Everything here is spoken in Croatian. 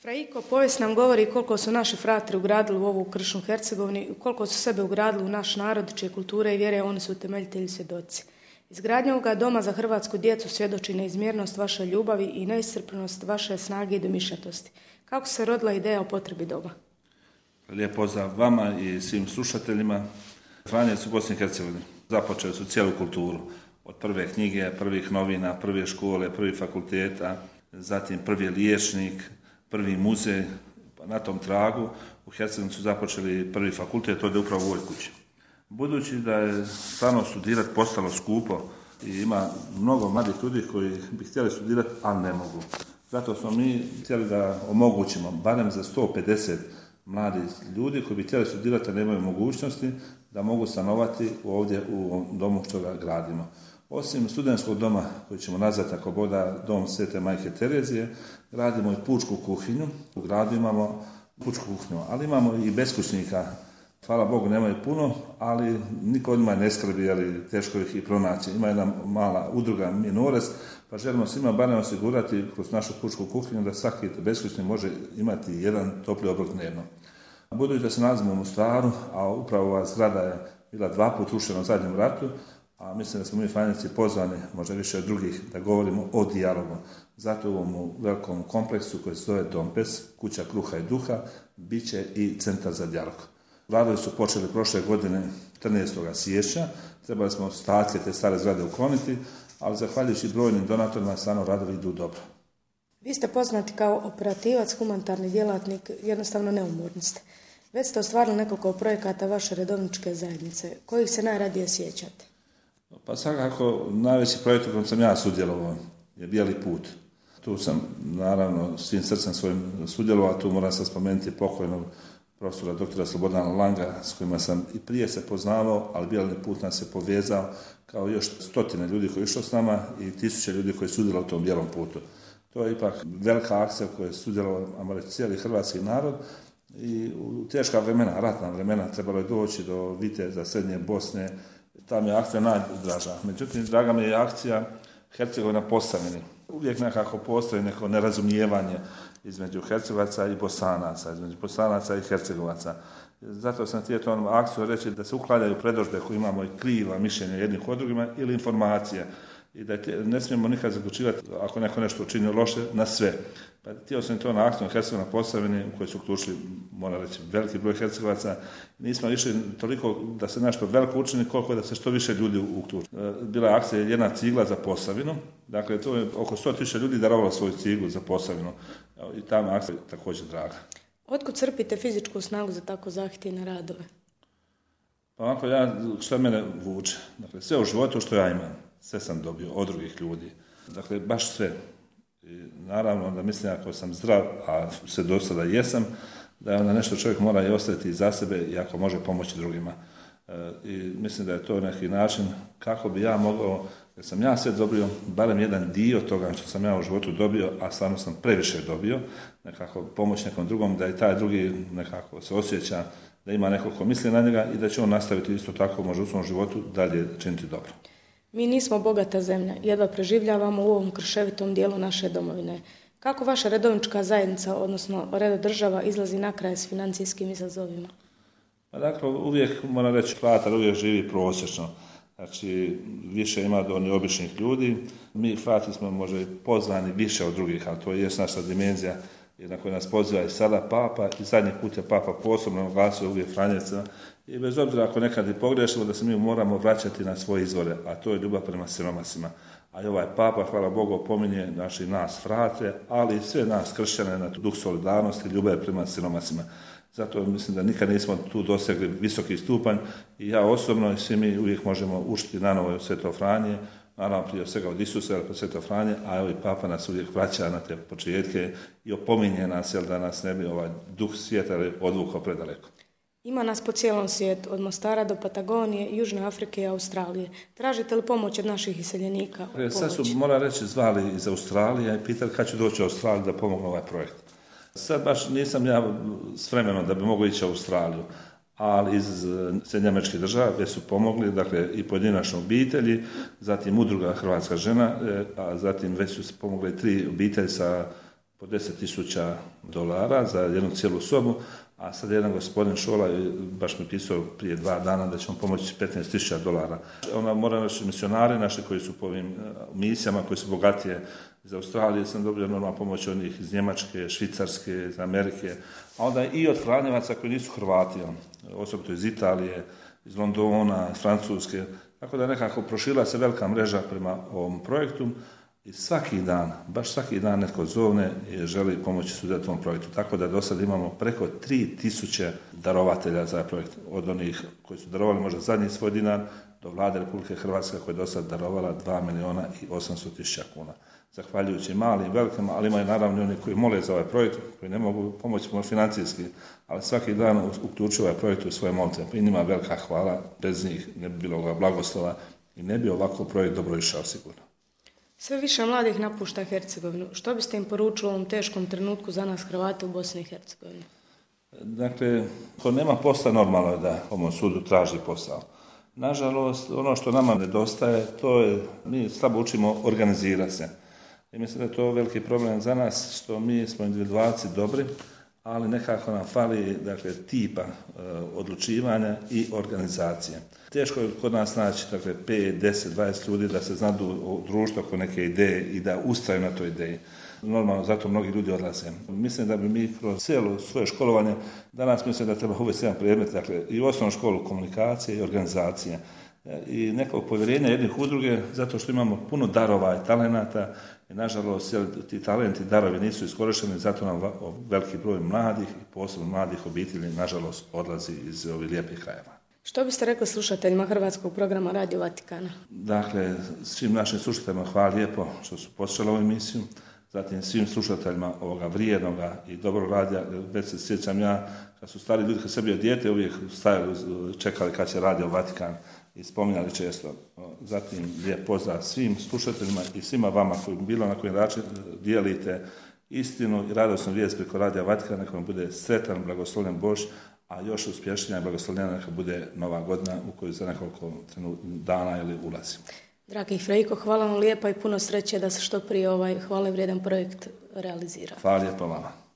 Fra povijest nam govori koliko su naši fratri ugradili u ovu kršnu Hercegovini i koliko su sebe ugradili u naš narod, čije kulture i vjere oni su utemeljitelji svjedoci. Izgradnja ovoga doma za hrvatsku djecu svjedoči neizmjernost vaše ljubavi i neiscrpnost vaše snage i domišljatosti. Kako se rodila ideja o potrebi doma? Lijep pozdrav vama i svim slušateljima. Franjevci u Bosni i Hercegovini započeli su cijelu kulturu. Od prve knjige, prvih novina, prve škole, prvih fakulteta, zatim prvi liječnik, prvi muzej. Pa na tom tragu u Hercegovini su započeli prvi fakultet, to je upravo u ovoj kući. Budući da je stvarno studirati postalo skupo i ima mnogo mladih ljudi koji bi htjeli studirati, ali ne mogu. Zato smo mi htjeli da omogućimo, barem za 150 mladih ljudi koji bi htjeli studirati, a nemaju mogućnosti, da mogu stanovati ovdje u domu što ga gradimo. Osim studentskog doma, koji ćemo nazvati ako boda dom Svete Majke Terezije, gradimo i pučku kuhinju. U gradu imamo pučku kuhinju, ali imamo i beskućnika. Hvala Bogu, nemaju puno, ali niko od njima ne skrbi, ali teško ih i pronaći. Ima jedna mala udruga Minores, pa želimo svima barem osigurati kroz našu pučku kuhinju da svaki beskućnik može imati jedan topli obrok dnevno. Budući da se nalazimo u Mostaru, a upravo ova zgrada je bila 2 puta rušena u zadnjem ratu, a mislim da smo mi Franjevci pozvani, možda više od drugih, da govorimo o dijalogu. Zato u ovom velikom kompleksu koji se zove Dompes, kuća kruha i duha, bit će i centar za dijalog. Radovi su počeli prošle godine 14. siječnja, trebali smo ostatke te stare zgrade ukloniti, ali zahvaljujući brojnim donatorima stvarno radovi idu dobro. Vi ste poznati kao operativac, humanitarni djelatnik, jednostavno neumorni ste. Već ste ostvarili nekoliko projekata vaše redovničke zajednice. Kojih se najradije sjećate? Pa svakako najveći projekt u kojem sam ja sudjelovao je Bijeli put. Tu sam naravno svim srcem svojim sudjelovao, tu moram sad spomenuti pokojnog profesora doktora Slobodana Langa, s kojima sam i prije se poznavao, ali Bijeli put nas je povezao kao još 100 ljudi koji je išlo s nama i 1000 ljudi koji su sudjelovali u tom Bijelom putu. To je ipak velika akcija u kojoj je sudjelovao cijeli hrvatski narod i u teška vremena, ratna vremena, trebalo je doći do Viteza, Srednje Bosne. Tam je akcija najdraža. Međutim, draga mi je akcija Hercegovina Posavini. Uvijek nekako postoji neko nerazumijevanje između Hercegovaca i Bosanaca, između Bosanaca i Hercegovaca. Zato sam htio tom akciju reći da se uklanjaju predodžbe koje imamo i kriva mišljenja jednih o drugima ili informacije. I da ne smijemo nikad zaključivati ako neko nešto učinio loše na sve. Pa htio sam to na akciju Hercegovina Posavini u kojoj su uključili, moram reći, veliki broj Hercegovaca. Nismo išli toliko da se nešto veliko učini koliko da se što više ljudi uključi. Bila je akcija jedna cigla za Posavinu, dakle to je oko 100.000 ljudi darovalo svoju ciglu za Posavinu i ta akcija je također draga. Otkud crpite fizičku snagu za tako zahtjevne radove? Pa ovako, što mene vuče, dakle sve u životu što ja imam, sve sam dobio od drugih ljudi. Dakle, baš sve. I naravno da mislim ako sam zdrav, a sve do sada jesam, da je onda nešto čovjek mora i ostaviti za sebe i ako može pomoći drugima. I mislim da je to neki način kako bi ja mogao, jer sam ja sve dobio, barem jedan dio toga što sam ja u životu dobio, a stvarno sam previše dobio, nekako pomoći nekom drugom, da i taj drugi nekako se osjeća, da ima neko ko misli na njega i da će on nastaviti isto tako možda u svom životu dalje činiti dobro. Mi nismo bogata zemlja, jedva preživljavamo u ovom krševitom dijelu naše domovine. Kako vaša redovnička zajednica, odnosno Reda država, izlazi na kraj s financijskim izazovima? Pa dakle, uvijek, moram reći, Fratar uvijek živi prosječno. Znači, više ima do onih običnih ljudi. Mi, Frati, smo možda pozvani više od drugih, ali to je naša dimenzija na koju nas poziva i sada Papa i zadnji put je Papa posebno naglasio uvijek Franjevcima. I bez obzira ako nekad i pogrešimo da se mi moramo vraćati na svoje izvore, a to je ljubav prema siromasima. A i ovaj Papa, hvala Bogu, opominje nas Frate, ali i sve nas kršćane na duh solidarnosti i ljubav prema siromasima. Zato mislim da nikad nismo tu dosegli visoki stupanj i ja osobno i svi mi uvijek možemo učiti na novo od Svetog Franje, naravno prije svega od Isusa, od Svetog Franje, a evo i Papa nas uvijek vraća na te početke i opominje nas, da nas ne bi ovaj duh svijeta odvukao predaleko. Ima nas po cijelom svijetu, od Mostara do Patagonije, Južne Afrike i Australije. Tražite li pomoć od naših iseljenika? Sad su, moram reći, zvali iz Australije i pitali kad ću doći u Australiju da pomognu ovaj projekt. Sad baš nisam ja s vremenom da bi mogao ići u Australiju, ali iz Sjedinjenih Američkih Država gdje su pomogli, dakle i pojedinačne obitelji, zatim udruga Hrvatska žena, a zatim već su pomogli 3 obitelji sa po $10.000 za jednu cijelu sobu, a sad jedan gospodin Šola baš mi pisao prije 2 dana da ćemo pomoći $15.000. Moram reći, misionari naši koji su po ovim misijama, koji su bogatije iz Australije, sam dobio normalno pomoć od njih iz Njemačke, Švicarske, iz Amerike, a onda i od Franjevaca koji nisu Hrvati, osobito iz Italije, iz Londona, iz Francuske, tako da nekako proširila se velika mreža prema ovom projektu. I baš svaki dan netko zovne i želi pomoći sudjelovati u ovom projektu. Tako da do sad imamo preko 3000 darovatelja za projekt. Od onih koji su darovali možda zadnji svoj dinar do vlade Republike Hrvatske koja je do sad darovala 2.800.000 kuna. Zahvaljujući malim, velikim, ali imaju naravno oni koji mole za ovaj projekt, koji ne mogu pomoći financijski, ali svaki dan uključuju ovaj projekt u svoje molitve. I njima velika hvala, bez njih ne bi bilo ovoga blagoslova i ne bi ovako projekt dobro išao sigurno. Sve više mladih napušta Hercegovinu. Što biste im poručili u ovom teškom trenutku za nas Hrvate u Bosni i Hercegovini? Dakle, ko nema posla, normalno je da ovom sudu traži posao. Nažalost, ono što nama nedostaje, to je, mi slabo učimo organizirati se. I mislim da je to veliki problem za nas, što mi smo individualci dobri, ali nekako nam fali tipa odlučivanja i organizacije. Teško je kod nas naći 5, 10, 20 ljudi da se znadu u društvu oko neke ideje i da ustraju na toj ideji. Normalno, zato mnogi ljudi odlaze. Mislim da bi mi kroz cijelo svoje školovanje, danas mislim da treba uvesti jedan predmet, i u osnovnu školu komunikacije i organizacije. I nekog povjerenja jednih udruge, zato što imamo puno darova i talenata i nažalost ti talenti i darovi nisu iskorišteni, zato nam veliki broj mladih i posebno mladih obitelji nažalost odlazi iz ovih lijepih krajeva. Što biste rekli slušateljima hrvatskog programa Radio Vatikana? Dakle, svim našim slušateljima hvala lijepo što su poslušali ovu emisiju, zatim svim slušateljima ovoga vrijednoga i dobrog radija. Već se sjećam ja, kad su stari ljudi kad se bio dijete, uvijek stajali, čekali kad će Radio Vatikan i spominjali često. Zatim lijep pozdrav svim slušateljima i svima vama koji bilo na koji način dijelite istinu i radosnu vijest preko Radija Vatikana, neka vam bude sretan, blagoslovljen Bož, a još uspješnija i blagoslovljena neka bude nova godina u koju za nekoliko dana ili ulazi. Dragi Frejko, hvala vam lijepa i puno sreće da se što prije ovaj hvale vrijedan projekt realizira. Hvala lijepo vama.